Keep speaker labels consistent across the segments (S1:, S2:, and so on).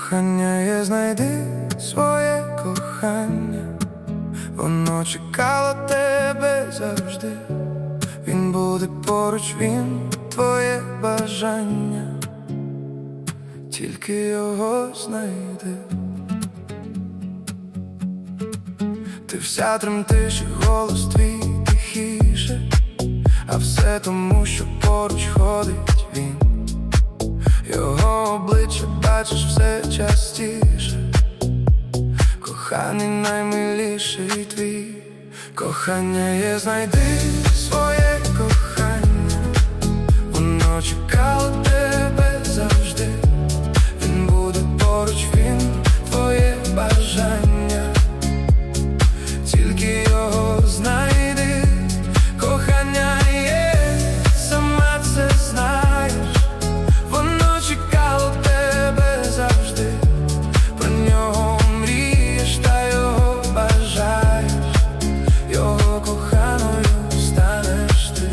S1: Кохання є, знайди своє кохання, воно чекало тебе завжди. Він буде поруч, він твоє бажання, тільки його знайди. Ти вся тремтиш, і голос твій тихіше, а все тому, що поруч ходить він. Його обличчя бачиш все частіше. Коханий наймиліший твій. Кохання є, знайди своє кохання, воно чекало тебе завжди. Він буде поруч, він твоє бажання, тільки його знайди. Кохання є, сама це знаєш, воно чекало тебе завжди. Про нього мрієш та його бажаєш, його коханою станеш ти.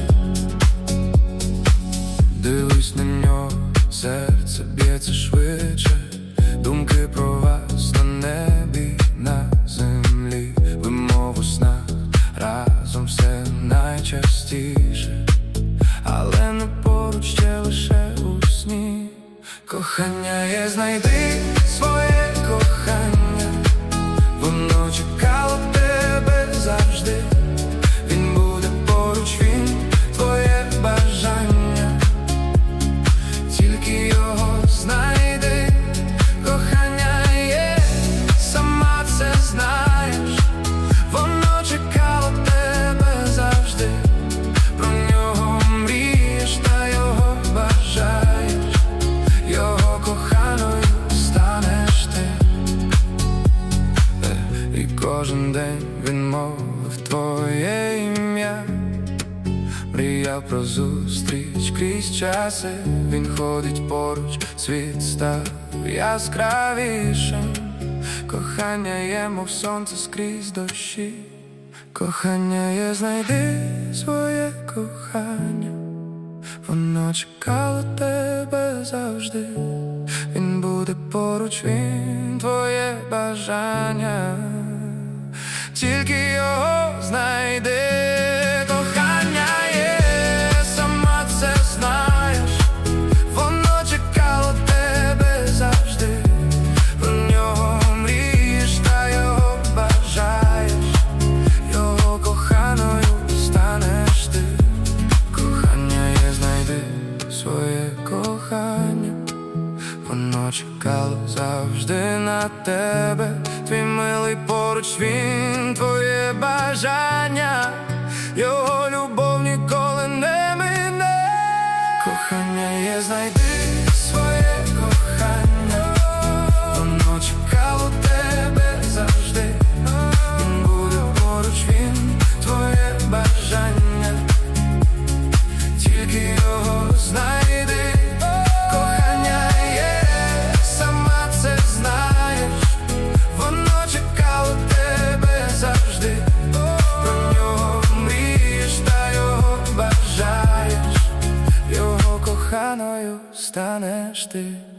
S1: Дивись на нього, серце б'ється швидше, думки про вас на небі, на землі. Ви мов у снах, разом все найчастіше, але не поруч, ще лише у сні. Кохання є, знайди своє кохання, воно чекало тебе завжди. Він буде поруч, він твоє бажання, тільки його знайди. Кохання є, сама це знаєш, воно чекало тебе завжди. Про нього мрієш та його бажаєш, його коханою станеш ти. І кожен день він мовив твоє ім'я, мріяв про зустріч крізь часи. Він ходить поруч, світ став яскравішим. Кохання є, мов сонце скрізь дощі. Кохання є, знайди своє кохання, воно чекало тебе завжди. Він буде поруч, він твоє бажання, тільки його знайди. Кохання є, сама це знаєш, воно чекало тебе завжди. Про нього мрієш та його бажаєш, його коханою станеш ти. Кохання є, знайди своє кохання, воно чекало завжди на тебе. Твій милий поруч, він твоє бажання, його любов ніколи не мине. Кохання є, знайди своє кохання, воно чекало тебе завжди. Він буде поруч, він твоє бажання, тільки його знайди. Кохання є, сама це знаєш, воно чекало тебе завжди. Про нього мрієш та його бажаєш, його коханою станеш ти.